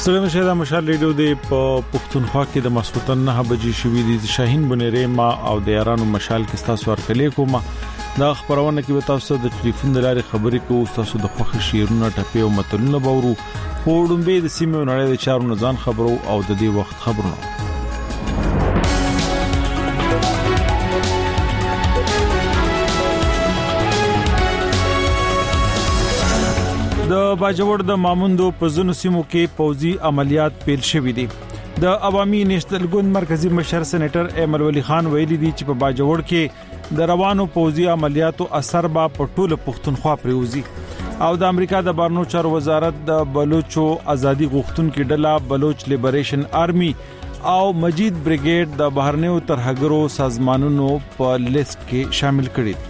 سلام شه مشال ریډیو د پښتونخوا کې د مسخوتن 9 بجې شوې د شاهین بنيره ما او د یارانو مشال کې تاسو ورکلې کوم دا خبرونه کې تاسو د ټلیفون د لارې خبرې کوو تاسو د خوخي شیرونه ټپي او متلونه باورو پوډمبه د سیمه نړۍ د چارو ځان خبرو او د دې وخت خبرونه د باجوړ د ماموندو په زونو سیمو کې پوځي عملیات پیل شوې دي د عوامي نېشنل ګوند مرکزی مشر سېنیټر ایمل ولی خان ویلي دي چې په باجوړ کې د روانو پوځي عملیاتو اثر به په ټوله پښتونخوا پریوزي او د امریکا د بهرنیو چارو وزارت د بلوچو ازادي غوښتونکو ډله بلوچ لیبریشن آرمي او مجید بریګیډ د بهرنیو ترهګرو سازمانونو په لیست کې شامل کړي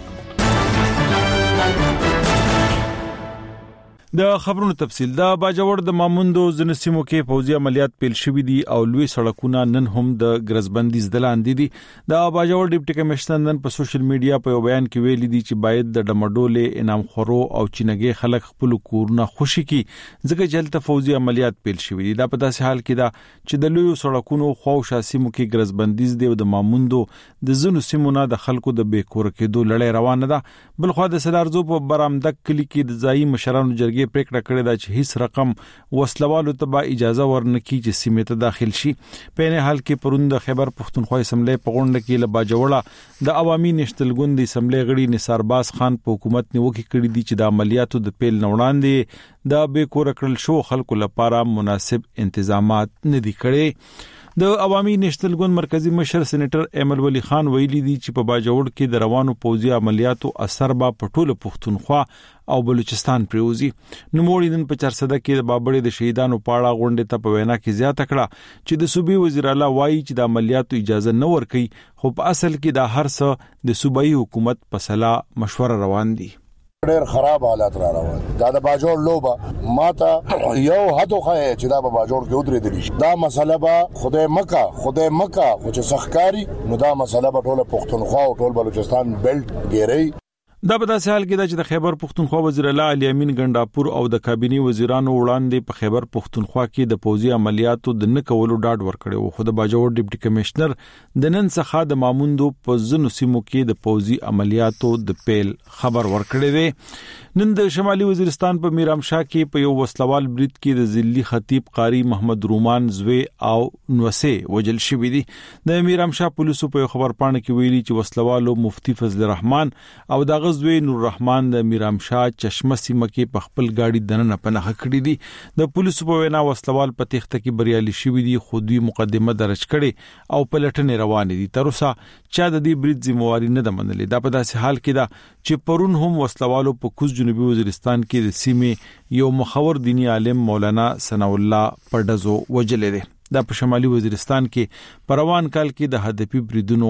د خبرونو تفصیل د باجوړ د ماموندو زنسیمو کې پوځي عملیات پیل شوې دي او لوی سړکونه نن هم د ګرځبندي زدلاندې دي د باجوړ ډیپټي کمشنر نن په سوشل میډیا په بیان کې ویلي دي چې باید د ډمډولې انعام خورو او چینګي خلک خپل کورونه خوشي کی ځکه چې هلته پوځي عملیات پیل شوې دي دا په داسې حال کې دا چې د لوی سړکونو خو شاسمو کې ګرځبندیز دی او د ماموندو د زنو سیمونه د خلکو د بیکور کېدو لړۍ روانه ده بلخو د سلارزو په برامدک کلی کې د ځای مشرانو جرګې پریکړه کړې ده چې هیڅ رقم وسلوالو ته به اجازه ورنکړي چې سیمه ته داخل شي په نه حال کې پروند خیبر پښتونخوا اسمبلی په غونډه کې له باجوړه د عوامي نېشنل ګوند اسمبلی غړي نثار باز خان په حکومت نیوکه کړې دي چې د عملیاتو د پیل نوړاندې د بیکور کړل شو خلکو لپاره مناسب انتظامات نه دي کړي د عوامي نېشنل ګوند مرکزی مشر سېنیټر ایمل ولی خان ویلي دي چې په باجوړ کې د روانو پوځي عملیاتو اثر به په ټوله پښتونخوا او بلوچستان پریوزي نوموړي نن په 400 کې د بابړې د شهیدانو پاړه غونډه ته په وینا کې زیاته کړه چې د صوبې وزیر اعلی وایي چې د عملیاتو اجازه نه ورکړي خو په اصل کې د هر څه د صوبایي حکومت په صلاح مشوره روان دي ډېر خراب حالات را روان دا د باجوړ لوبه ماته یو هدو خای چې دا په باجوړ کې ودرې دي دا مسله به خدای مکه خو چې سخکاری نو دا مسله به ټول پښتونخوا او ټول بلوچستان بیلټ ګیری دا په داسې حال کې ده چې د خیبر پښتونخوا وزیر اعلی علي امین ګنداپور او د کابینی وزیرانو وړاندې په خیبر پښتونخوا کې د پوځي عملیاتو د نکولو ډاډ ورکړی او خو د باجوړ ډیپټي کمشنر د نن څخه د ماموندو په زنو سیمو کې د پوځي عملیاتو د پیل خبر ورکړی دی نن د شمالي وزیرستان په میرامشاه کې په یو وسلوال برید کې د ذلی خطیب قاری محمد رومان زوی او نوسه وجل شوی دی د میرامشاه پولیسو په خبر پاڼه کې ویلي چې وسلوالو مفتی فضل الرحمن او د غزوی نور الرحمن د میرامشاه چشمه سیمه کې په خپل گاډي دننه پناه کړی دی د پولیسو په وینا وسلوال په تخته کې بریالي شوی دی خو دوی مقدمه درج کړي او پلټنې روانې دي تر اوسه چا د دې برید ذمہواری نه ده منلې دا په داسې حال کې ده چې پرون هم وسلوالو په کوز جنوبي وزیرستان کې د سیمې یو مخور دینی عالم مولانا ثنا الله پردزو وجلې ده د شمالي وزیرستان کې پروان کال کې د هدفي بریدونو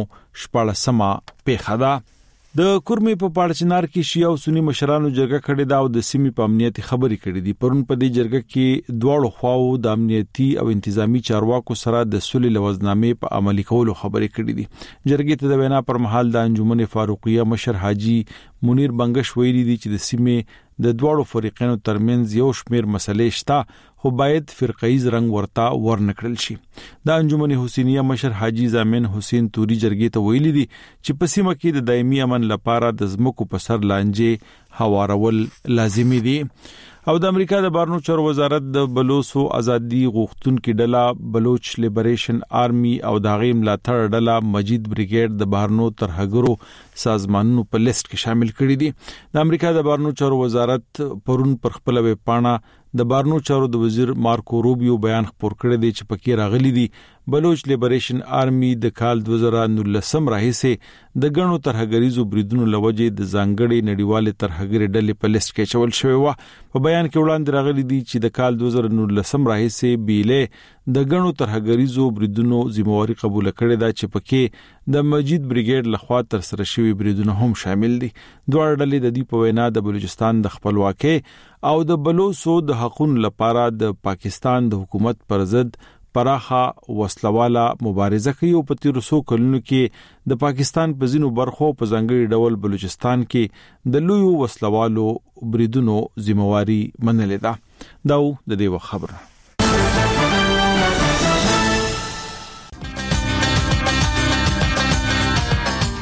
14مه پیښه ده د کورمې په پاړچنار کې شیعه او سنی مشرانو جرګه کړې ده او د سیمې په امنیتي خبرې کړې دي پرون په دې جرګه کې دواړو خواو د امنیتي او انتظامی چارواکو سره د صلح لوزنامې په عملي کولو خبرې کړې دي جرګې ته د وینا پر مهال د انجمن فاروقیه مشر حاجی منیر بنگش ویلي دي چې د سیمې د دواړو فریقینو ترمنځ یو شمیر مسلې شته خو باید فرقایز رنگ ورته ورنکړل شي د انجمن حسینیه مشر حاجی زامن حسین توري جرګې ته ویلي دي چې په سیمه کې د دایمي امن لپاره د زمکو په سر لانجې هوارول لازمي دي او د امریکا د بهرنیو چارو وزارت د بلوچو ازادي غوښتونکو ډله بلوچ لیبریشن آرمي او د غیم ملاتړ ډله مجید بریګیډ د بهرنیو ترهګرو سازمانونو په لیست کې شامل کړي دي د امریکا د بهرنیو چارو وزارت پرون پر خپل ویب پاڼه د بهرنیو چارو د وزیر مارکو روبیو بیان خپور کړی دی چې پکې راغلي دي بلوچ لیبریشن آرمي د کال 2019 راهیسې د غنو ترهګریزو بریدونو لوجې د ځانګړي نړیوالې ترهګری ډلې په لیست کې چول شوی و په بیان کې وړاندې راغلي دي چې د کال 2019 راهیسې بیله د غنو ترهګریزو بریدونو ذمہواری قبول کړې ده چې پکې د مجید بریګیډ لخوا تر سره شوی بریدونه هم شامل دي دوه ډلې د دې په وینا د بلوچستان د خپلواکۍ او د بلوچو د حقوقو لپاره د پاکستان د حکومت پر ضد پراخه وسلواله مبارزه کوي او په 1300 کلونو کې د پاکستان په ځینو برخو په ځانګړي ډول بلوچستان کې د لوی وسلوالو بریدونو ذمہواری منلې ده دا د دې خبره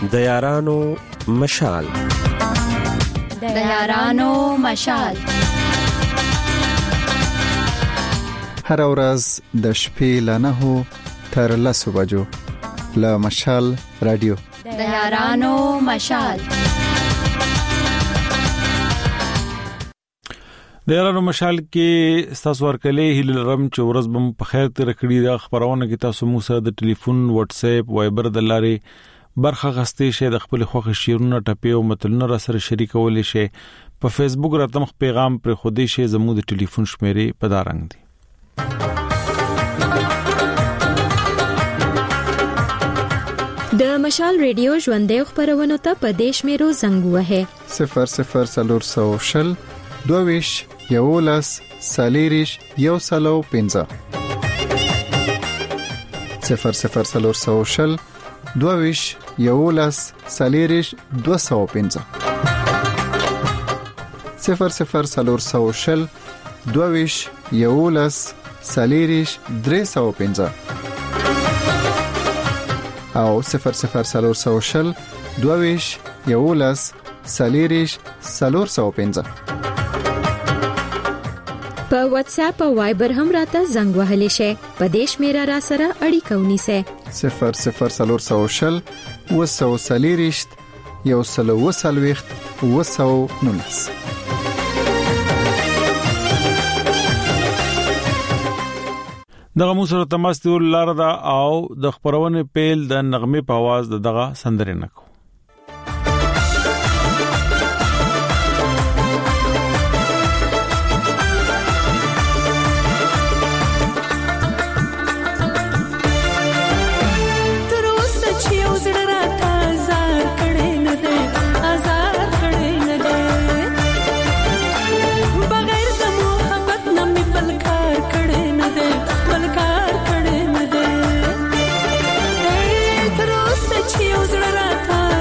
د یارانو مشال. د یارانو مشال. هر ورځ د شپې له 9 تر 10 بجو له مشال رادیو. د یارانو مشال. د یارانو مشال کې تاسو ورکلې هیله لرم چې ورځ بم په خیر تیر کړی. د خبرونه کې تاسو مو سره د ټلیفون، واتس اپ، وایبر د لارې برخه غستې شه. د خپل خوښ شیرونه ټپې او متلونه را سره شریکول شي. په فیسبوک راتم پیغام پر خودي شي. زموږ د ټلیفون شمیرې په دارنګ دي. د مشال ریډیو ژوندې خبرونه ته په دیش میرو زنګ وهه 0040 22 یولس سالیریش یو سلو 15 0040 22 یولس سالیریش 215 0040 22 یولس سالیریش 315 او 0040 22 یولس سالیریش 415. په واتس اپ او وایبر هم راته زنګ وهلی شي. په دیش میرا را سره اړیکه ونیسه 0040 وسو سالیریش یو سلو وسلويخت وسو نونس. دغه مو سره تماس دی ولر دا او د خبرونه پیل د نغمه په आवाज دغه سندره نکو. تر اوسه چې یو زړه راته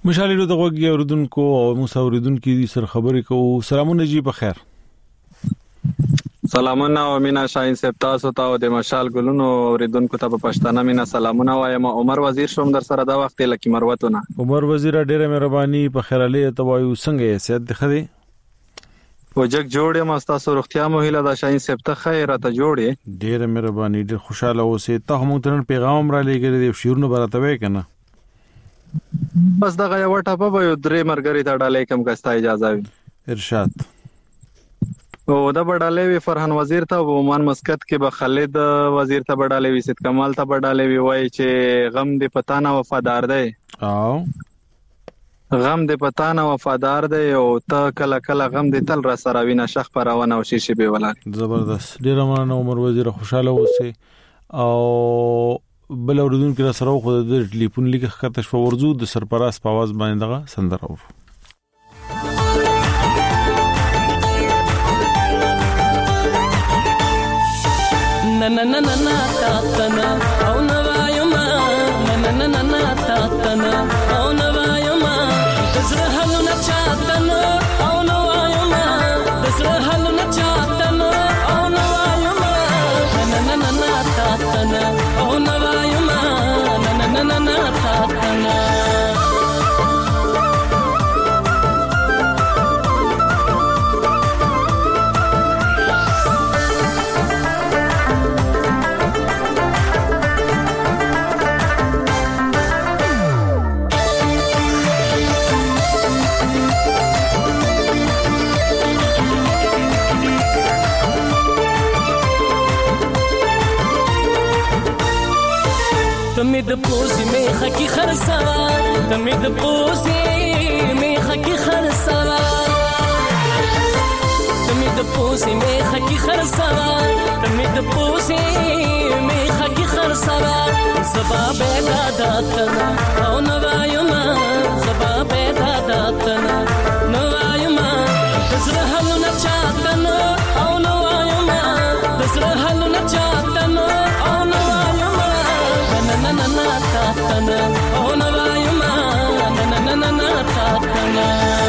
مشالې د غوږی اوردونکو او مساوردونکو سره خبرې کوو. سلامونه جی په خیر. سلامونه او مینا شاهین صاحب تاسو ته او د مشال ګلونو اوریدونکو ته په پښتانه مینا سلامونه وایم. عمر وزیر شوم در سره دا وخت لکه مروتونه. عمر وزیر ډیره مهرباني په خیر علي ته وایو څنګه یې سید خدي وجک جوړې مستاسو روغتیا مو هیله دا شاهین صاحب ته خیر ته جوړې ډیره مهرباني ډیر خوشاله اوسې. ته هم ترن پیغام را لګرې دی شیرونو براتوي کنه بس دغه یو ټاپه به درې مرګري ته ډالې کم کستا اجازه وي. ارشاد او دا بډالې وی فرحان وزیر ته او عمان مسقط کې به خالد وزیر ته بډالې وی سید کمال ته بډالې وی وای چې غم دې پتا نه وفادار دی او غم دې پتا نه وفادار دی او ته کله کله غم دې تل را سره وینه شخ پرونه او شیشه به ولر. زبردست ډیر مننه عمر وزیر خوشاله اوسې. او بل اوردون کې سره خو د ټلیفون لیک خطر شو ورزو د سرپرست په आवाज باندې دغه سندره و. na na na na na ta ta na au na va yo ma na na na na ta ta na au na va yo ma dasra halu na cha ta na au na va yo ma dasra halu na cha ta na au na va yo ma na na na na ta ta na au na va yo ma na na na na ta ta na تمید پوزی میخه کی خرسوا تمید پوزی میخه کی خرسوا تمید پوزی میخه کی خرسوا تمید پوزی میخه کی خرسوا سبب دادتنا او نوایما سبب دادتنا نوایما تزرهلو نچاتنا او نوایما تزرهلو نچاتنا او نوایما na na na ta ta na oh na va yo ma na na na na ta ta na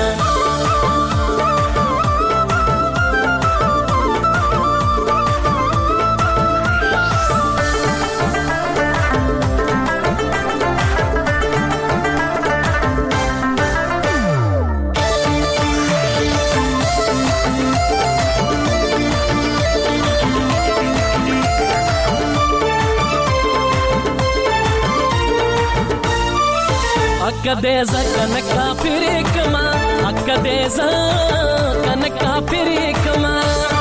Akadeza kanaka pirikama Akadeza kanaka pirikama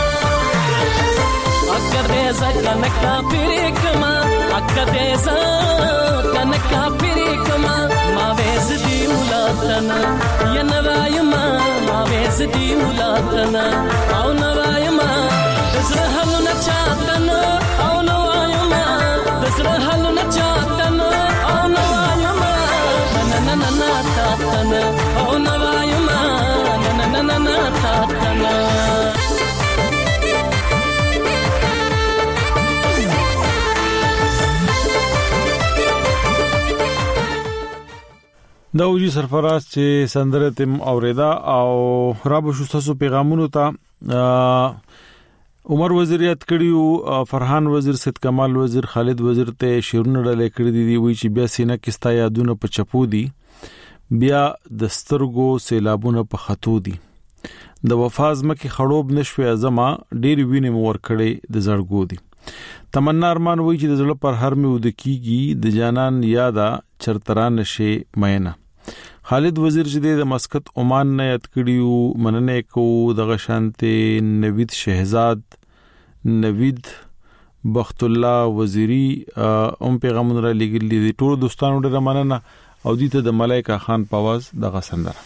Akadeza kanaka pirikama Akadeza kanaka pirikama Ma vezdi ulatana Ya navayama Ma vezdi ulatana Au navayama Dasrahalu na chatana Au navayama Dasrahalu na chatana Au navayama na na na ta ta na oh na va yo ma na na na na ta ta na دا وجي سرفراز چې سندره تم اوریدا او رابو شو تاسو پیغامونو ته عمر وزیر یاد کړیو فرحان وزیر سید کمال وزیر خالد وزیر ته شیرونه ډلې کړې دي وی چې بیا سینه کستا یادونه په چپو دي بیا د سترګو سیلابونه په خطو دي د وفاز مکه خړوب نشوي ازما ډېر وینې مور کړي د زړګو دي تمنا ارمان وی چې د زړه پر هر مې ود کیږي د جانان یادا چرتران شي مینا خالد وزیر چې د مسقط عمان نه یاد کړیو مننه کو د غشانته نوید شهزاد نوید بخت الله وزیری پیغامونه را لګل دي ټول دوستانو ډېر مننه او دې ته د ملائکه خان په आवाज دغه سندره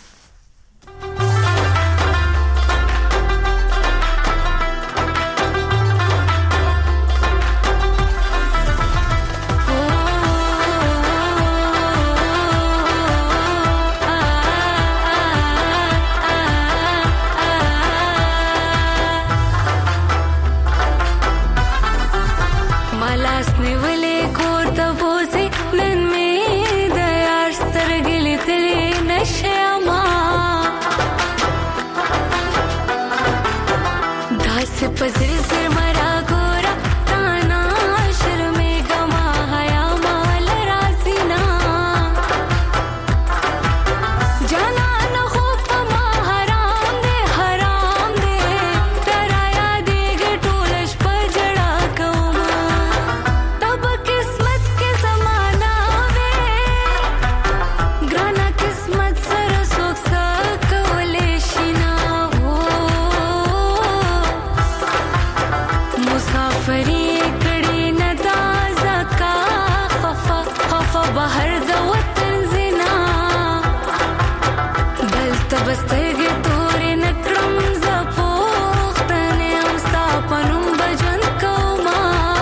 पसिर सिर मरा गोरा ताना शर्मे गमा हया माल रासीना जाना न खूब मा हराम दे तराया देग टोलश पर जड़ा कौमा तब किस्मत के समाना वे ग्राना किस्मत सर सोख सकवले शिना हो मुसाफरी कड़ी नदाजा का खफा बाहर द वतन जिना बल तबस्तगे तोरे नक्रम जपोख्तने उस्तापनुम बजन कौमा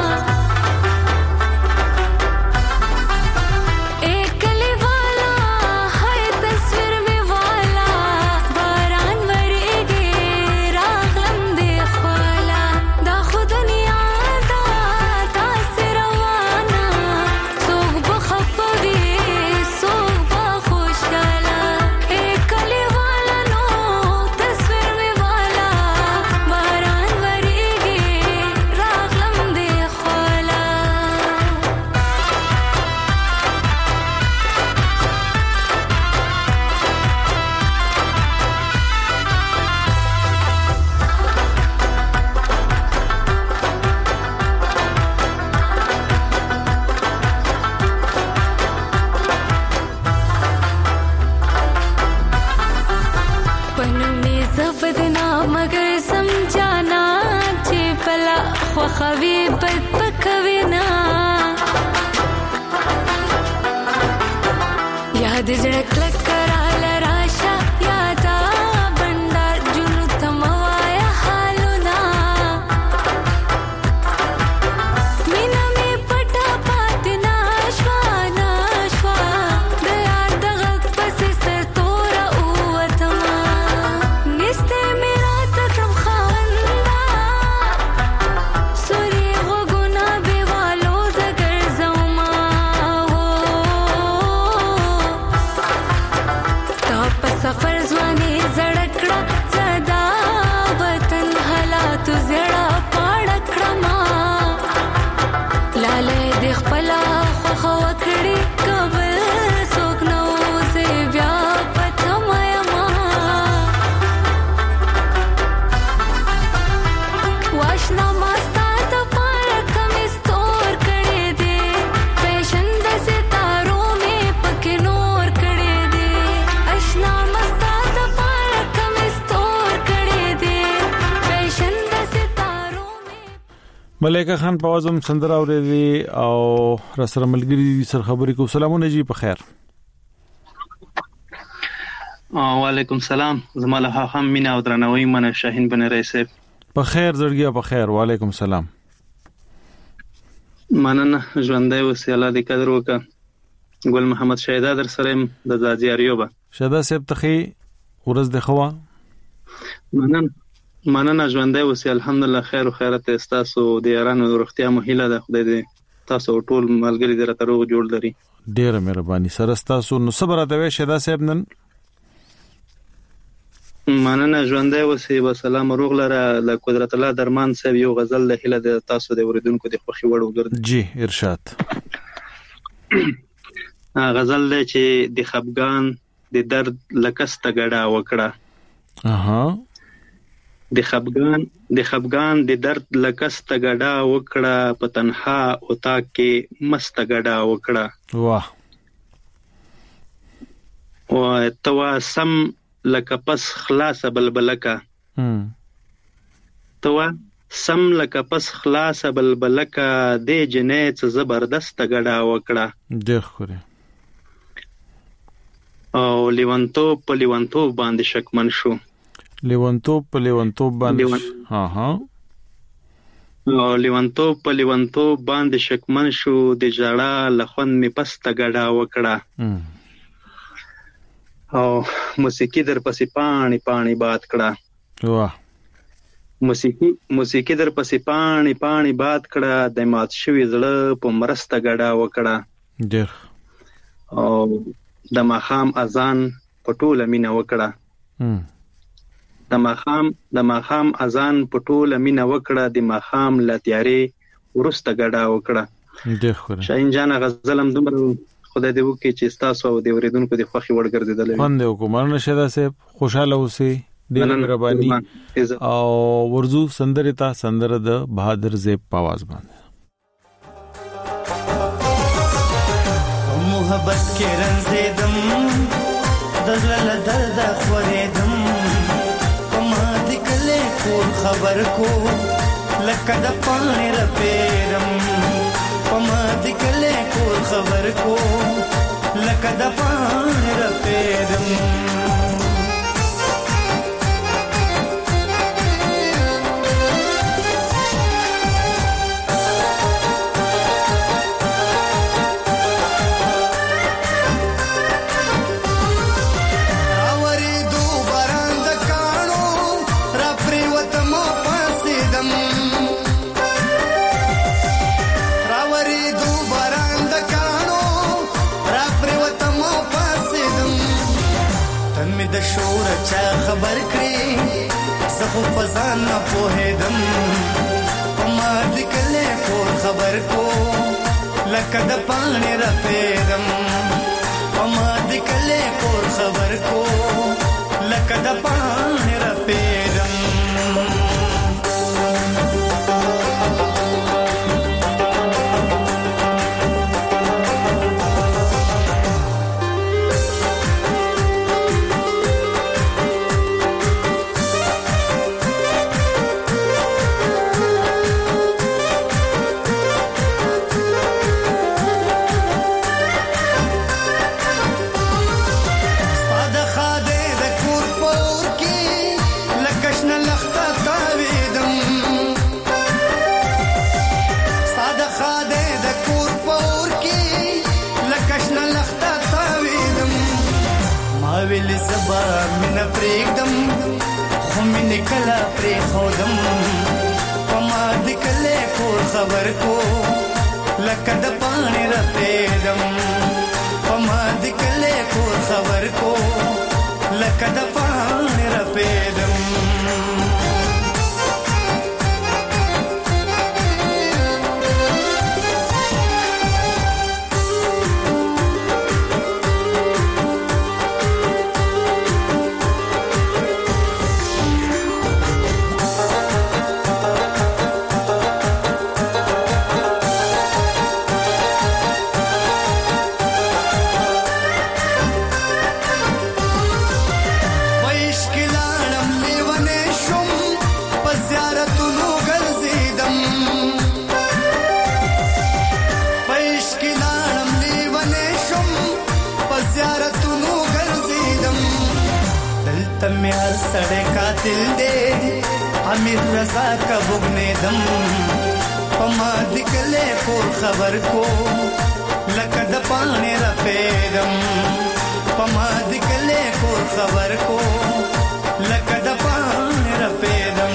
एकली वाला है तस्वीर में वाला बारान वरेगे रागम दे ख्वाला दा खुद दुनिया दा तासिर वाना सोग बखपगे सोग बखुशाला एकली वाला नो तस्वीर में वाला बारान वरेगे रागम दे ख्वाला पन में जबदना मगर समझाना चे पला ख्वाखवी बद पकविना याद जड़क लग कराल राशा यादा बंडार जुनु थमवाया हालुना मीना में पटा पातना श्वा दया दगक पसी सर तोरा उवतमा निस्ते मेरा तकम खावंदा सूरी वो गुना बेवालो जगर जौमा हो ताप सफर जवानी जड़कड़ा जदा वतन हला तु जड़ा पाड़कड़ा मा लाले देख पला खवकड़ी कबल सोकनो से व्यापत मयमा वाशना मस्ता तो पार कमिस तोर कड़े दे फैशन द सितारों में पके नूर कड़े दे अशना मस्ता तो पार कमिस तोर कड़े दे फैशन द सितारों में ملائکه خان په وزم سندره اورېدي او رسره ملګری سره خبرې کو. سلامونه جی په خیر. وعلیکم سلام. زماله هم مینا او درنوي من شاهین بن رئیس په خیر زړګیا په خیر. وعلیکم سلام. مننه ژوندۍ اوسې الله دې قدر وکړه. ګل محمد شهدا در سره د زاجیاریو به شهدا صاحب تخي ورځ د خوا مننه ژوندۍ اوسې الحمدلله خیر او خیرت استاسو د یارانو د روغتیا مهیله ده. خدای دې تاسو ټول ملګری درته روغ جوړ لري. ډیره مهرباني سره تاسو. نو صبر راته شهدا صاحب نن مننه ژوندۍ اوسې و سلام روغ لره. د قدرت الله درمان صاحب یو غزل له هله د تاسو د اوریدونکو د خوخي وړ وګرځي. جی ارشاد. غزل له چې د خفګان د درد لکسته غړا وکړه. اها د خفګان د درد لکسته غډا وکړه په تنها او تا کې مست غډا وکړه. واه او توا سم لکه پس خلاص بلبلکا توا سم لکه پس خلاص بلبلکا د جنې زبردست غډا وکړه. ډېر خوره او لیوانتو په لیوانتو باندې شکمن شو. لیوانتو په لیوانتو باندې ها ها او لیوانتو په لیوانتو باندې شکمن شو. د جړه لخون می پسته غډا وکړه. او موسیقي در پسې پانی پانی باد کړه. واه موسیقي در پسې پانی پانی باد کړه. د مات شوی زړه په مرسته غډا وکړه. ډېر او د ماخام اذان په ټوله مینا وکړه. د ماخام اذان په ټوله مینا وکړه د ماخام لتیارې ورسته غډا وکړه. ډېر ښه شاهین جان غزلم دومره خدای دې وکړي چې تاسو او د اوریدونکو د خوښي وړ ګرځیدل. خوند یو کومه نشه ده خوشاله اوسئ ډېر مهرباني او ورزو سندره تا سندره د بهادر زیب په आवाज باندې. محبت کې رنځیدم دزل درد خوریدم پما د کله کور خبر کو لکه د پانی رپیرم پما د کله کور خبر کو لکه د پانی رپیرم. د شور چا خبر کړی زخو فزان نه پوهیدم پما د کله کور خبر کو لکه د پانی رپیدم پما د کله کور خبر کو لکه د پانی رپیدم. ویل سبا مینا پریږدم خو مینه کلا پری خودم پما د کله کور خبر کو لکه د پانی رپیدم پما د کله کور خبر کو لکه د پانی رپیدم. تمیار سڑے قاتل دے امیر رضا کا بگنے دم پما دکلے کور خبر کو لکد پانے رپیدم پما دکلے کور خبر کو لکد پانے رپیدم.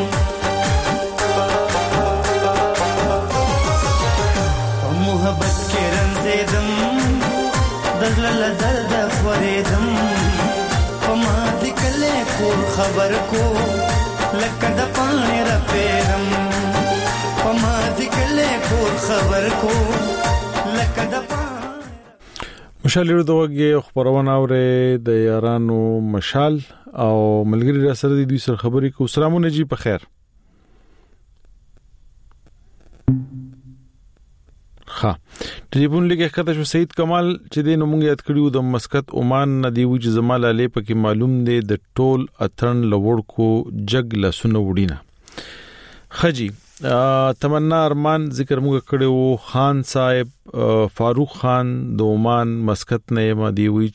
محبت کے رنزیدم دزلل درد خوریدم پما دکلے کور خبر کو لکد پانے رپیدم پما دکلے کور خبر کو لکد پانے. مشال دوغه خبرونه اوره د یارانو مشال او ملګری را سره د دوی سره خبرې کو. سلامونه جی په خیر. ها ټلیفون لګه کته شو سید کمال چې د نومږ یاد کړیو د مسقط عمان ندی و چې زمال علی پکې معلوم دی د ټول اترن لوړ کو جګ لسونه وډینا خجی تمنا ارمان ذکر موږ کړو. خان صاحب فاروق خان د عمان مسقط نه مدی وی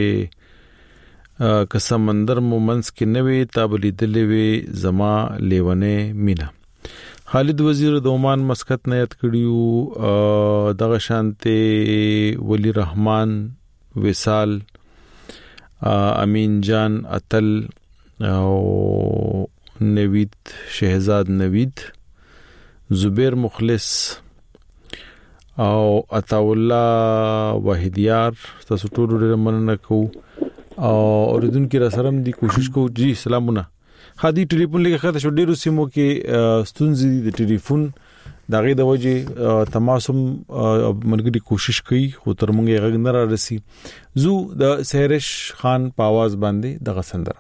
چې که سمندر مومنس کې نوې تابلی دلوي زما لیونه مینا. خالد وزیر د عمان مسقط نه یاد کړیو دغه شانته ولی رحمان وصال امین جان اتل او نوید شهزاد نوید زبیر مخلص او عطا الله وحیدیار تاسو ټول ډیر مننه کو او اوریدونکو را سره دی کوشش کو. جی سلامونه خادي ټلیفون لګه خاطر شو ډیرو سیمو کې ستونزې د ټلیفون دغه د وجه تماسم ملګری کوشش کوي خو تر مونږه غږ نه را رسي زو د سهرش خان په आवाज باندې دغه سندره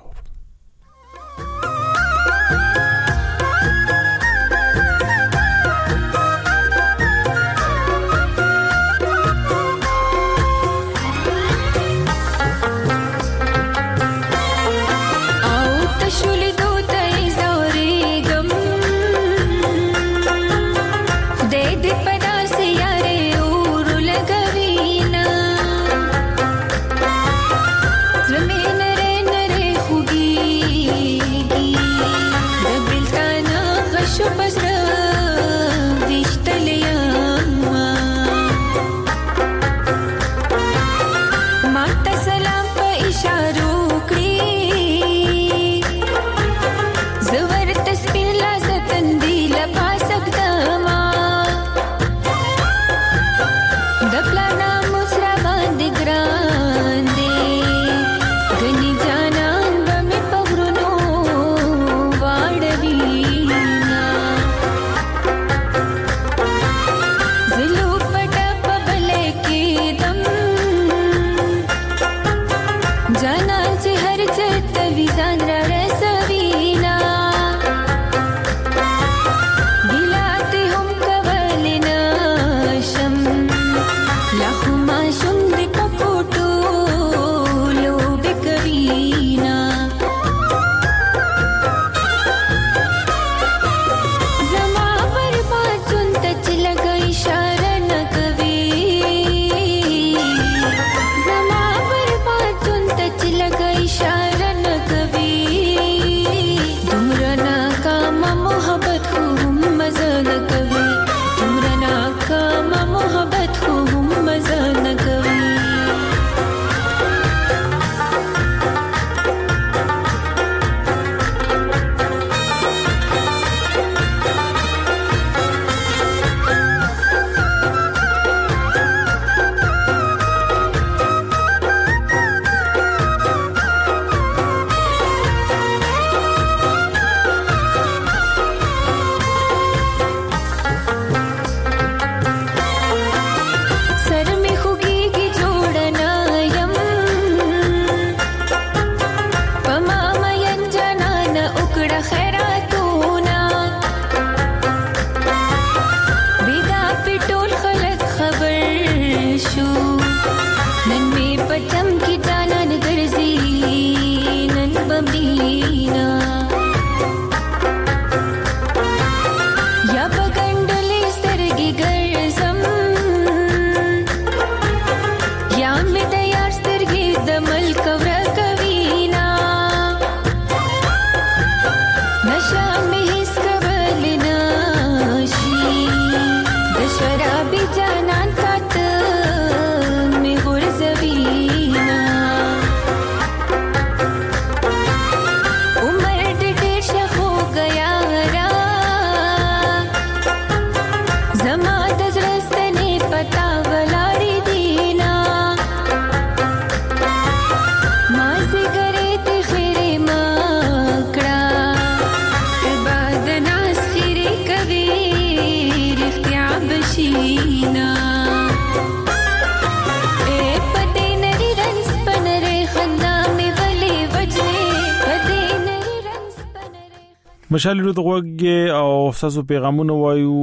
مشالې د غوږه او تاسو پیغامونه وایو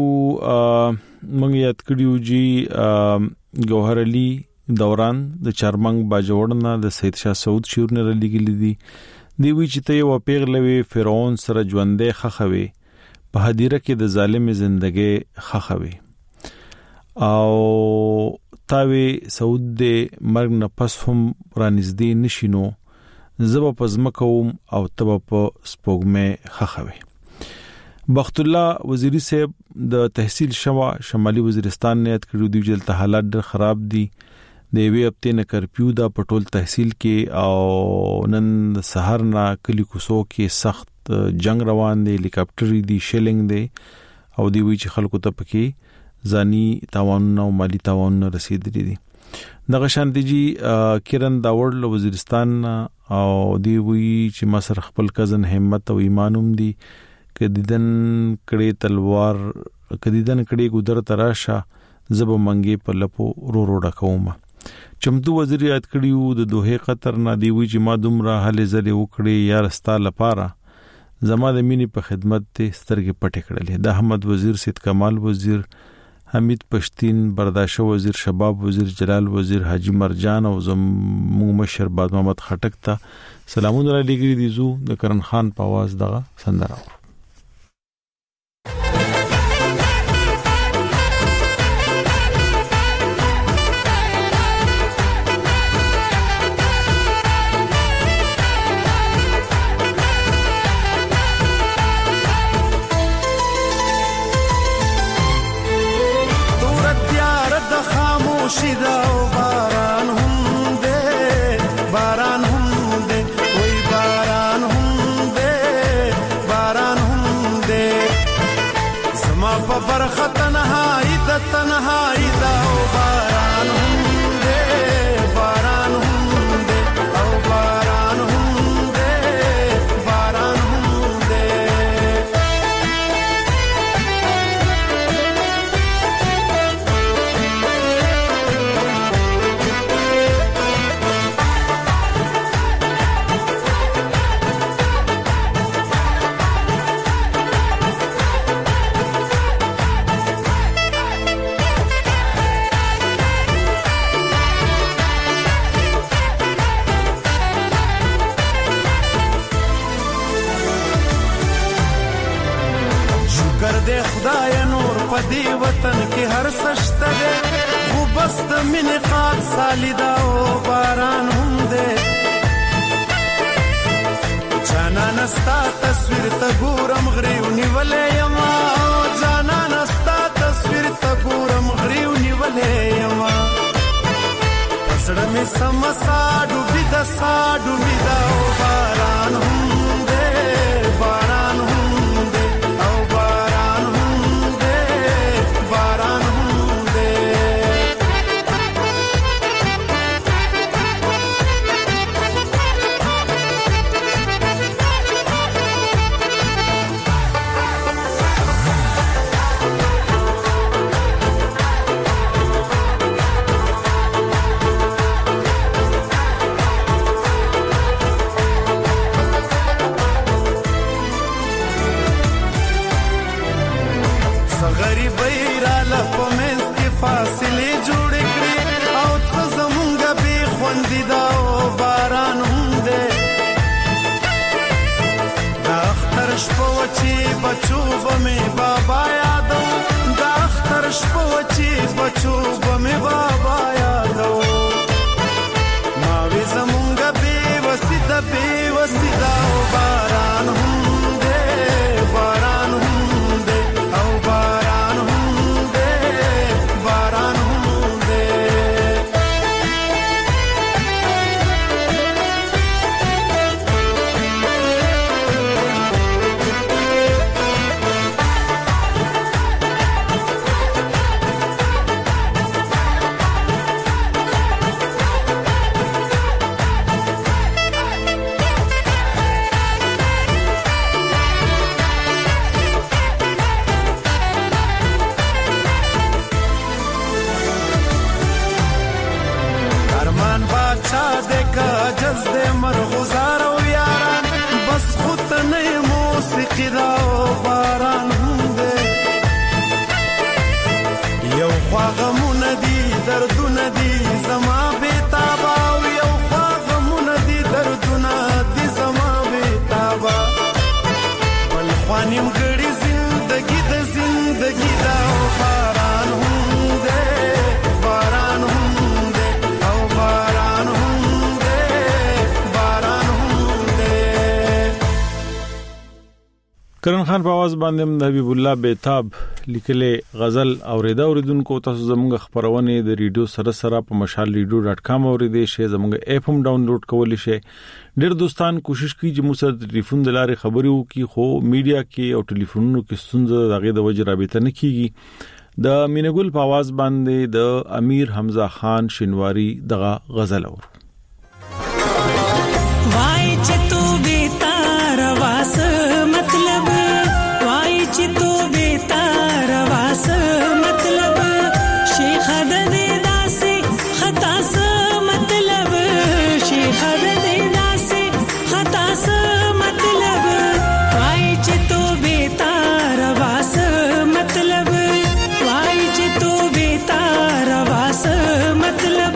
مونږ یاد کړیو جی گوهر علي دوران د چارمنګ باجوړنه د سید شاه سعود شورنه لګلې دي دی وی چې ته یو پیغلوي فرعون سره ژوندې خخوي په هدیره کې د ظالم ژوندۍ خخوي او تاوی سعود د مرګ نه پس هم رانږدې نشینو زبا پزمکوم او تبا په سپوږمې خخوي بخت الله وزیری صاحب د تحصیل شمالي وزیرستان نه یاد کړو دی چې حالات ډېر خراب دي د وی هفته نه کرفیو دا پټول تحصیل کې او نن سحر نه کلی کوسو کې سخت جنگ روان دی هلیکاپټر دی شیلینګ دی او دی وی چې خلکو ته پکې ځاني تاوان او مالی تاوان رسیدلی دي دغه شانتيجي کرن داوړ له وزیرستان او دی وی چې ما سره خپل کزن همت او ایمانوم دی کدیدن کړي تلوار کدیدن کړي ګذر تراشه زب منګي په لپو رو ډکوم چمتو وزیر یاد کړیو د دوه قطر نه دی وی چې ما دومره هلي زلي وکړي یا رستا لپاره زما د مینی په خدمت ته سترګې پټې کړلې د احمد وزیر سید کمال وزیر حمید پشتین برداشت وزیر شباب وزیر جلال وزیر حاجی مرجان او زمو مشر باد محمد خټک ته سلامونه لګری دي زو د کرن خان په आवाज دغه سندره شیدا او باران هم دے باران هم دے وای باران هم دے باران هم دے زما په برخه تنهایی دا او باران هم دے باران هم دے او باران هم دے باران هم دے پدی وطن کې هر سشته ده خو بس د مینې قات سالیدا او باران هم ده جانا نستا تصویر ته ګورم غریو نیولې یما جانا نستا تصویر ته ګورم غریو نیولې یما پسړه می سمسا ډوبې دا او باران هم ده باران هم ده او باران هم ده باران هم ده فاصله جوړ کړی او څه زمونږ به خوندې دا باران هم ده دا اختر شپه وچی بچو بمه بابا یادو دا اختر شپه وچی بچو بمه بابا یادو ما وی زمونږ به وسیدا باران هم ده باران هم ده او باران هم ده باران هم ده جز دے مرغزار و یاران بس خود نئی موسیقی دا باران هم دے یو خواغمون دی دردون دی زما بیتابا و یو خواغمون دی دردون دی زما بیتابا بلخوانیم گڑی زندگی دا باران هم دے باران هم دے او باران هم کرن خان په आवाज باندې حبیب الله بیتاب لیکلې غزل اوریدونکو تاسو زموږ خبرونه د ریډیو سره په mashalradio.com اوریدئ شئ زموږ اپ هم ډاونلوډ کولی شئ ډېر دوستان کوشش کوي چې موږ سره ټلیفون د لارې خبرې وکړي خو میډیا کې او ټلیفونونو کې ستونزه دغه د وجه رابطه نه کیږي د مینګل په आवाज باندې د امیر حمزه خان شینواری دغه غزل اور وای چې تو بیتار واس مطلب وای چې تو بیتار واس مطلب شیخ د دې داسې خطا س مطلب شیخ د دې داسې خطا س مطلب وای چې تو بیتار واس مطلب وای چې تو بیتار واس مطلب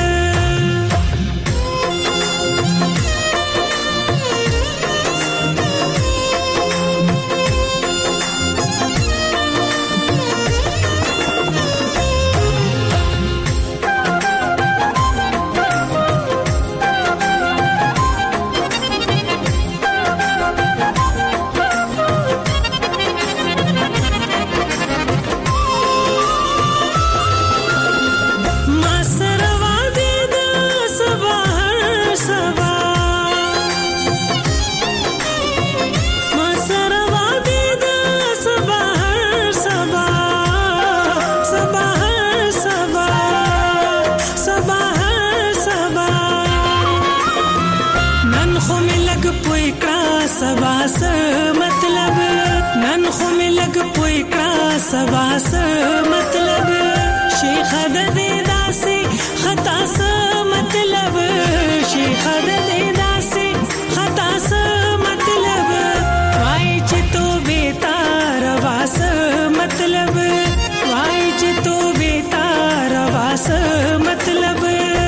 سباس مطلب نن خو ملګ پوي کا سباس مطلب شیخ د دې داسې خطا س مطلب شیخ د دې داسې خطا س مطلب وای چې تو بیتار واس مطلب وای چې تو بیتار واس مطلب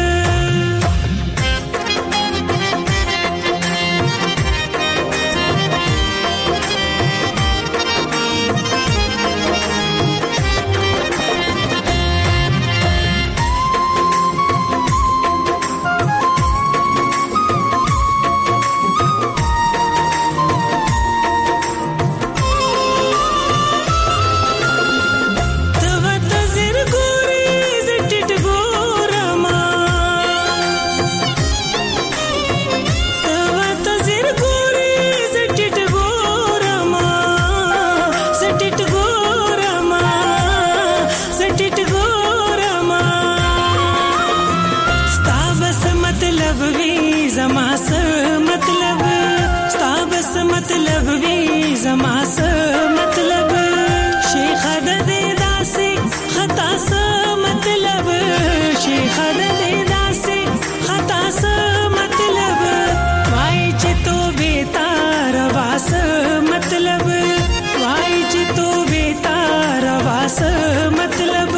مطلب وی زما س مطلب شیخ د دې داسې خطا س مطلب شیخ د دې داسې خطا س مطلب وای چې تو بیتار واس مطلب وای چې تو بیتار واس مطلب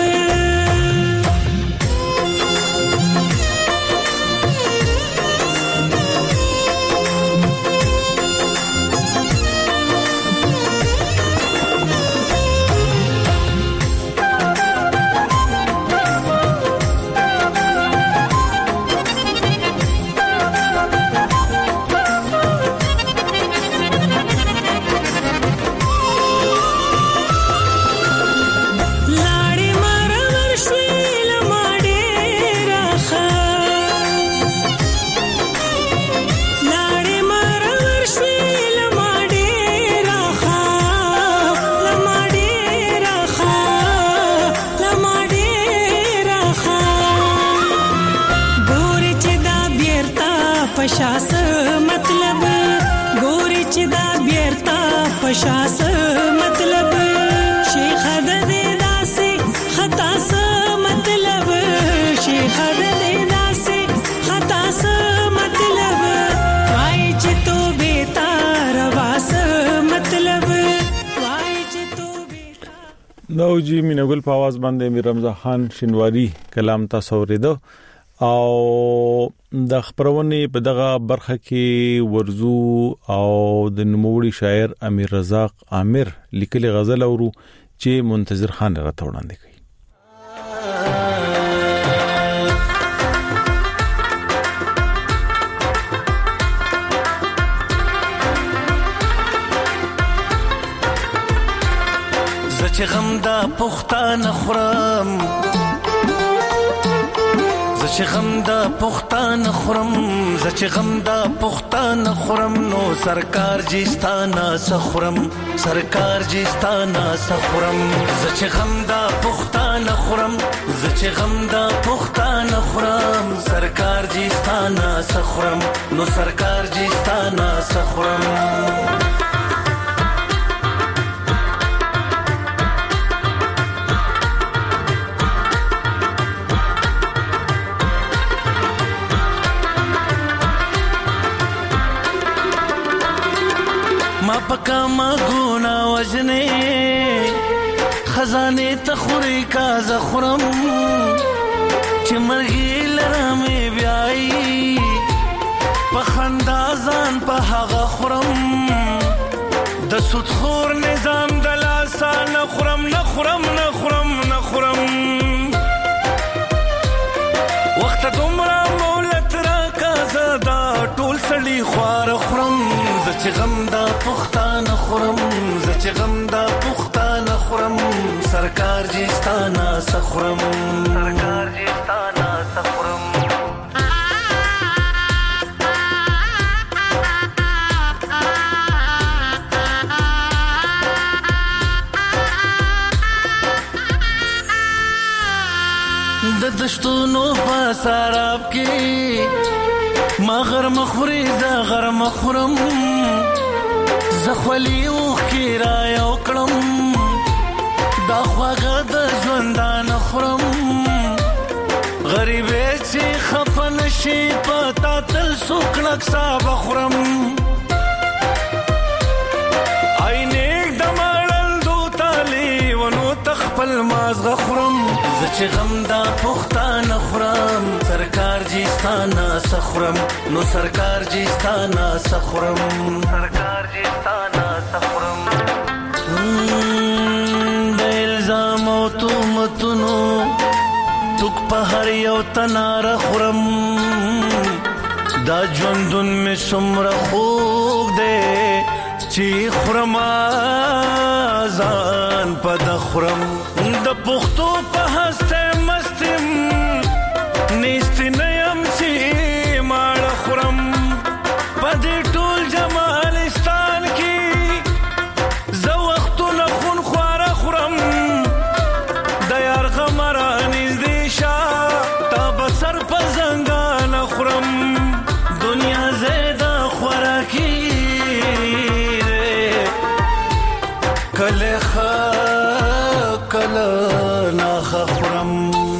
پشاس مطلب ګوري چې دا بیرتا پشاس مطلب شیخ د دې داسې خطا س مطلب شیخ د دې داسې خطا س مطلب وای چې تو بیتار واس مطلب وای چې تو نو جی مینګل په आवाज باندې امیر حمزه خان شینواری کلام تاسو ورېدو او د خبرونه په دغه برخه کې ورزو او د نوموړي شاعر امیر رزاق عامر لیکلي غزل اورو چې منتظر خان راته وړاندې کړي زچ غم دا پختان خورم چې غم دا پښتانه خورم زه چې غم دا پښتانه خورم نو سرکار جستانه سخورم سرکار جستانه سخورم زه چې غم دا پښتانه خورم زه چې غم دا پښتانه خورم سرکار جستانه سخورم نو سرکار جستانه سخورم پکا ما گونا وجنے خزانے تخوری کا زخرم چمرگی لرمی بیائی پخندازان پا حغا خورم د سود خور نظام دلاسا نخورم نخورم نخورم نخورم وقت دمرا مولت را کا زدا ټول سړي خوار خورم زچ غم دا پښتانه خورم زچ غم دا پښتانه خورم سرکار جستانه سخورم سرکار جستانه سخورم د دشتونو په سراب کې مغر مخوري ز غر مخورم زخولي او خیرا یو کړم دا خواږه د ژوندان خورم غریب چې خپن شي پتا تل سوکړک صاحب خورم عینک د مړل دو تالي ونو تخپل مازغه خورم زچ غم دا پښتانه خورم سرکار جستانه سخورم نو سرکار جستانه سخورم سرکار جستانه سخورم د الزام او تهمتونو توک په هر یو تنار خورم دا ژوندون می څومره خوږ دی چې خورم ځان په د خورم د پښتو په هسته مستم نیست نیم چې ماړ خورم په دې ټول جمالستان کې زه وختونه خون خواره خورم د یار غمره نږدې شه تا به سر په زنګان خورم دنیا زیده خوراکي کله کله ناخ خورم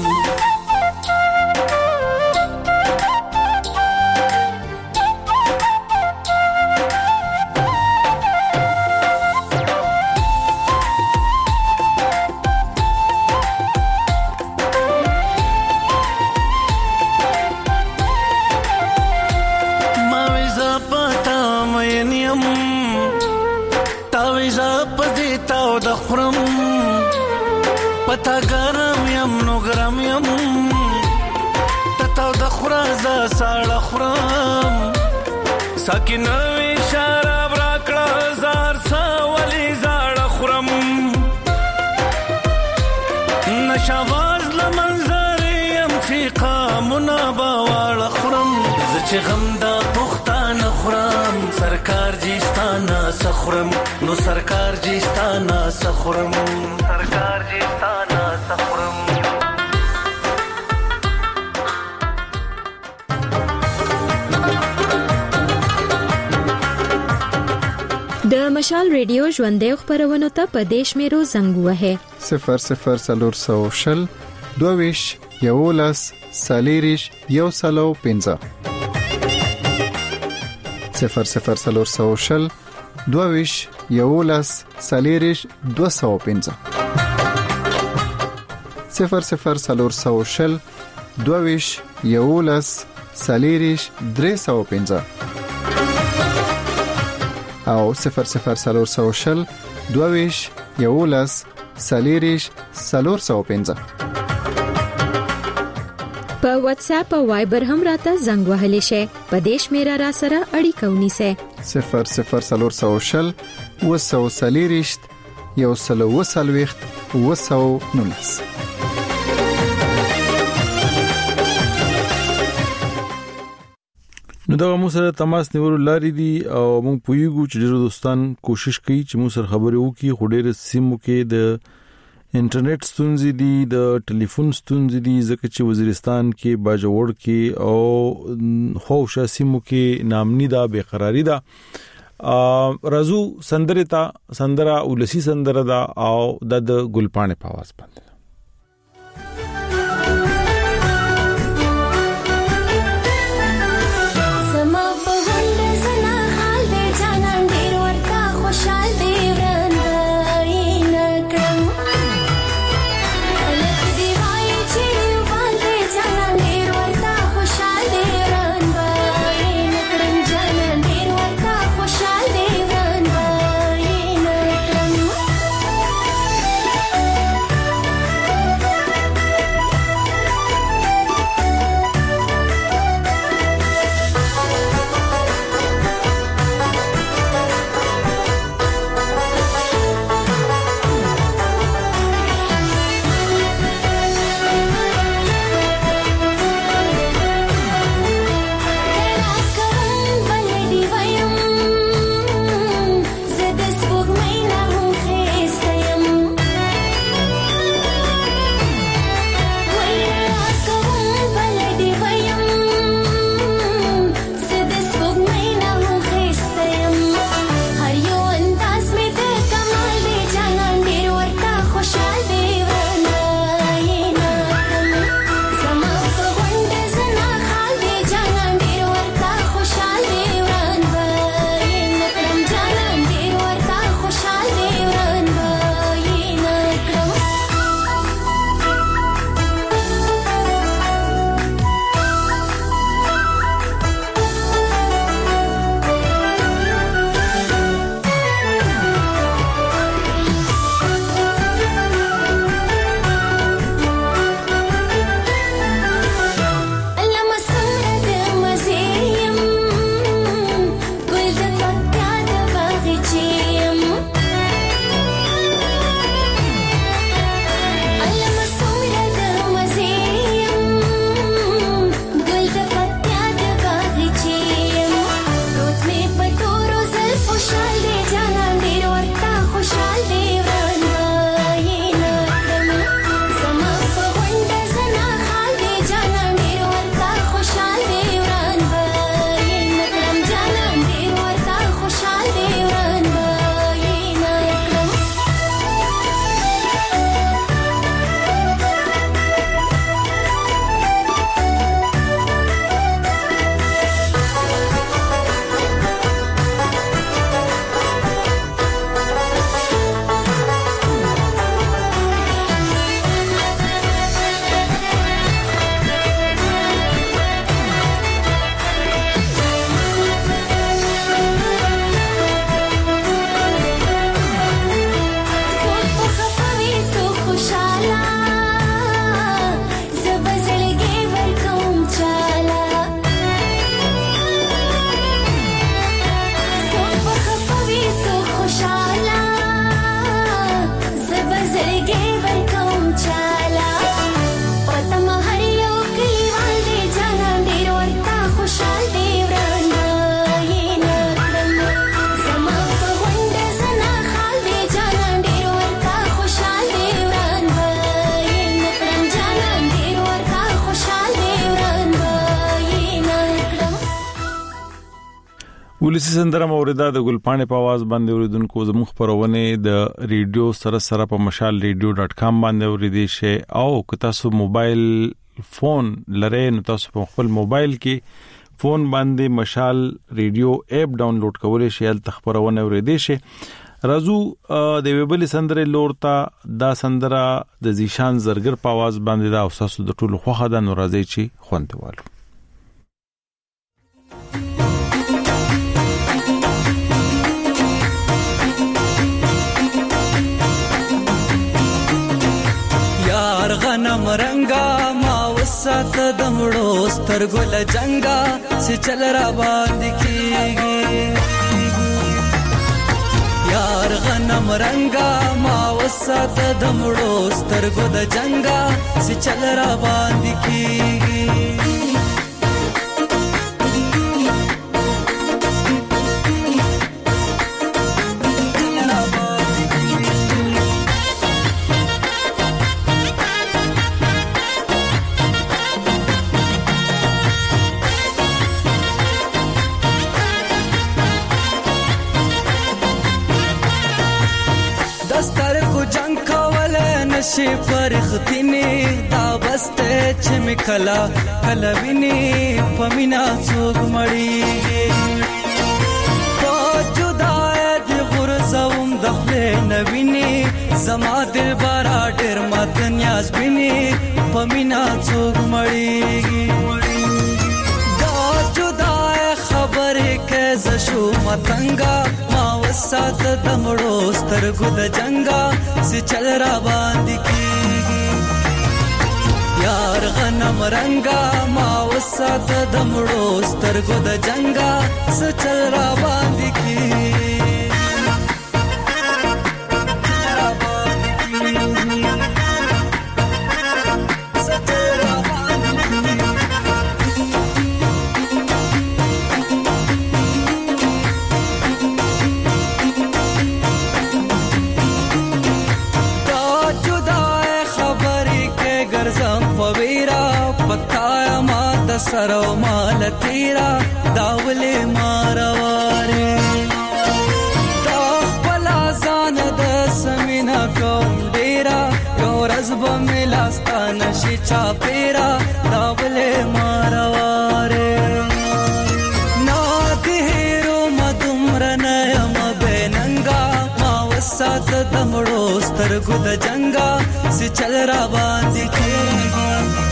ما ویزا پتا مینیم تا ویزا پدیتا او د خورم پتا ګرم یم نو ګرم یم تتا د خورازه ساړه خورم ساکن وی شراب راکړه زار ساولی زاړه خورم نشواز لمنظر یم چې قامونه باواړه خورم زه چې غم دا پښتانه خورم سرکار جستانه سخورم نو سرکار جستانه سخورم سرکار جستانه سخورم د مشال ریډیو ژوندې خبرونه ته په دیش میرو زنګ وه 00 22 یولس سالیریش یو سلو 15 00 22 یولس سالیریش 215 00 22 یولس سالیریش 315 او 00 22 یولس سالیریش 415 په واتس اپ او وایبر هم راته زنګ وهلی شي په دیش میرا را سره اړیکه ونیسه 00 وسو سالیریشت یو سلو وسلويخت وسو نونس نو دا مو سره تماس نیول لاري دي او موږ پویګو چې ډېر دوستان کوشش کوي چې مو سره خبرې وکړي، خو ډېر سیمو کې د انټرنیټ ستونزې دي، د ټلیفون ستونزې دي، ځکه چې وزیرستان کې باجوړ کې او خوشا سیمو کې نامنی دا بیقراری ده. رازو سندره ولسی سندره دا او د ګلپانه په आवाज باندې ولسی سندره موریدا د ګلپانه په आवाज باندې اوریدونکو زموږ خبرونه د ریډیو سره په mashalradio.com باندې اوریدي شي او که تاسو موبایل فون لرئ نو تاسو په خپل موبایل کې فون باندې مشال ریډیو اپ ډاونلوډ کولای شئ ال خبرونه اوریدي شي. رازو د ویبل سندره لورتا دا سندره د زیشان زرګر په आवाज باندې دا اوساسو د ټولو خوخه د نورازي چی خوندوالو. غنم رنگا ما وسات دمړو سترګل جنگا چې چل را باندې کیږي یار غنم رنگا ما وسات دمړو سترګو د جنگا چې چل را باندې کیږي نشي پرختینه دا بسته چې مکلا کلا ویني پمینا څوک مړیږي زوم دخله نویني زما دل بارا ډېر مات نیاز بیني پمینا څوک مړیږي دا جدای خبره کې زشو متنګا ما وسات دمړو سترګو د جنگا سي چل را باندې کیږي یار غنم رنگا ما وسات دمړو سترګو د جنگا سي چل را باندې کیږي سرو مال تیرا داوله مارواره دا بلا زان د سمینا کوم ډیرا ګورز بملاستان شي چا پیرا داوله مارواره نا دهرو مدمرنه م بننګا ما وسات دمړو سترګو د جنگا سي چل را باندې کیږي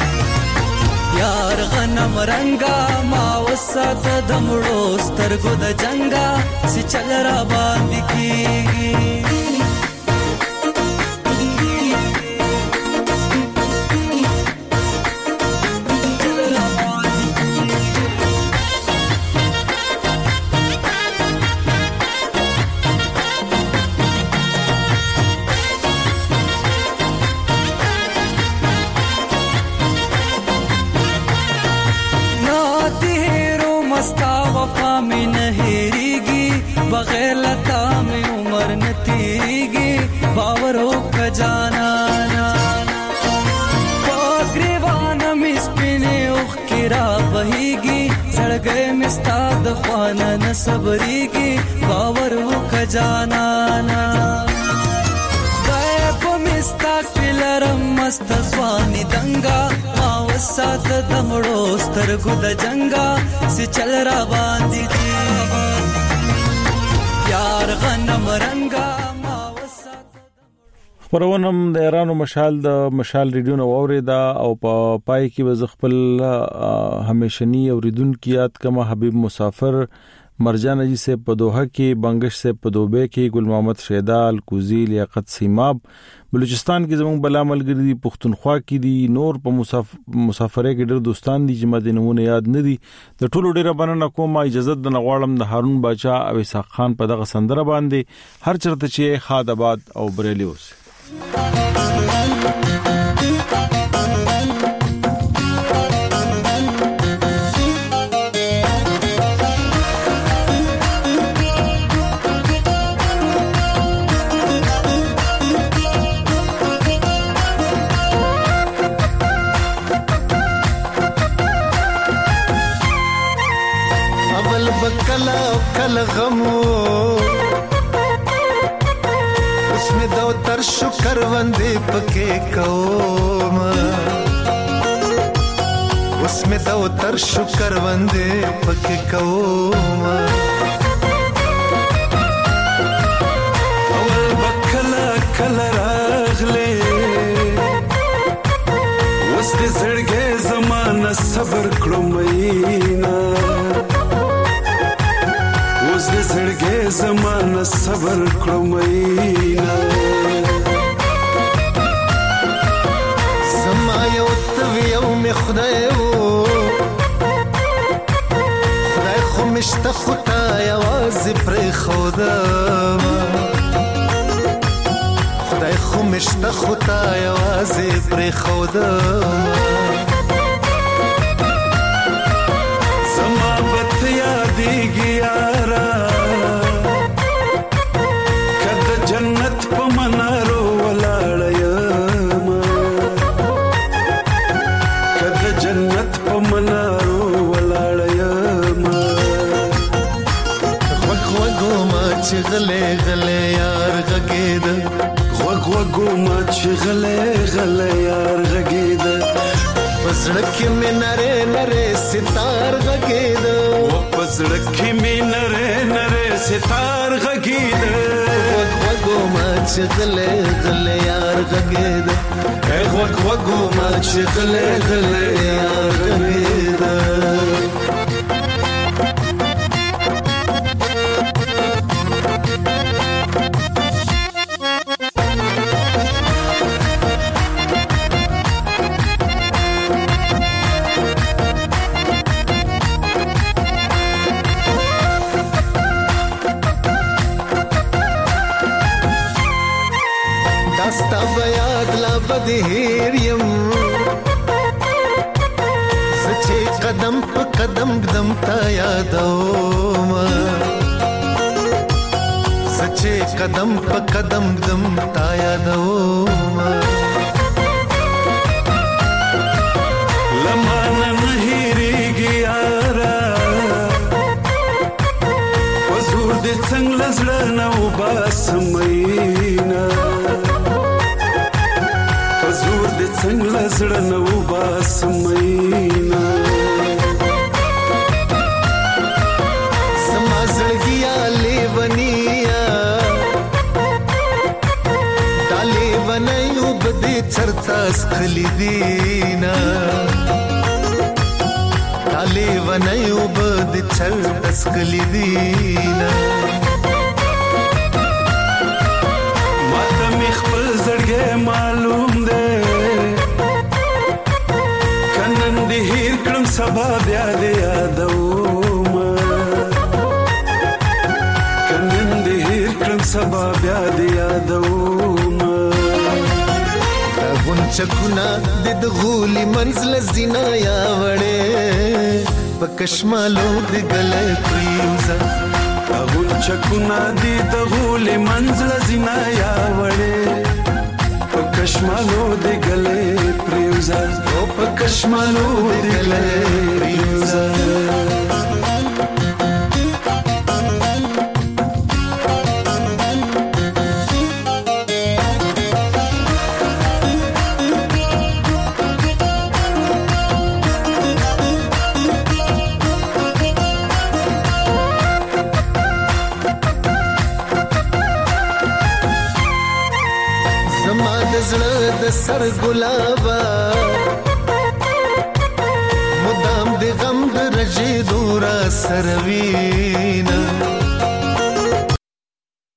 یار غنم رنگا ما وسات دمړو سترګو د جنگا سي چل را باندې کیږي बगैर लता में उम्र न तीगी बावरों का जाना पागरेवाना मिस्पिने उखिरा बहीगी सड़गे मिस्ताद ख्वाना न सबरीगी बावरों का जाना दैब मिस्ता किलरम मस्त स्वानी दंगा मावसात दमड़ो स्तरगु द जंगा से चल रा बांधी یار غنم رنگا ما وسات خبرونم د ایرانو مشال د مشال ریډیو نو اوریدا او په پای کې وز خپل همیشنی اوریدونکو یاد کما حبیب مسافر مرجان جی سے پدوحه کې بنگش سے پدوبه کې ګل محمد شیدال کوزی لیاقت سیماب بلوچستان کې زموږ بلا ملګری دي پښتونخوا کې دي نور په مسافرې کې ډېر دوستان دي چې ماته نمونه یاد نه دي د ټولو ډیره بننه کوم اجازه د نغواړم د هارون باچا او اسحاق خان په دغه سندره باندې هر چرته چې خادآباد او بریلی اوس کل غمو اس میں دو تر شکر وندے پکے کوم اس میں دو تر شکر وندے پکے کوم اول بکلا کل راغلے اس دے زړګې زمانہ صبر کړو مینا اوس دې زړګې زمانہ صبر کړو مینا زما یو تویو می خدای خو مشته خدای आवाज پر خدا خدای خو مشته خدای आवाज پر خدا زما بت یادېږي یارا کله جنت په منارو ولاړ یم کله جنت په منارو ولاړ یم غوږ ما چې غلې غلې یار غږېد غوږ غوغو ما چې غلې یار غږېده پسړه کې مې نره نره ستار غږېده پسړه کې مې نره نره ستار غږېده غوغو ما چې غلې یار غږېده غوغو ما چې غلې یار غږېده داستا بیاد لا بدهیر یم سچے قدم پا قدم قدم تا یادوم سچے قدم پا قدم قدم تا یادوم لمانا نهیریگی آرا وزور دی څنګ لزړه نو باسمینا وزور دی څنګ لزړه نو باسمینا سما زړګیا لیونیا ډالې ونیو بده چرتا سخلی دینا ډالې ونیو بده چرتا سخلی دینا ماته می خپل زړګې معلوم ده کنن دې هیر کړم سبا بیا دې یادوم کنن دې هیر کړم سبا بیا دې یادوم غونچکونه د غولي منزل زینا یا وړې پکشمالو د ګلې پریوزا غونچکونه د غولي منزل زینا یا وړې پکشمالو د ګلې پریوزا او پکشمالو د ګلې پریوزا سر گلابا مدام د غم د رجی دورا سروینا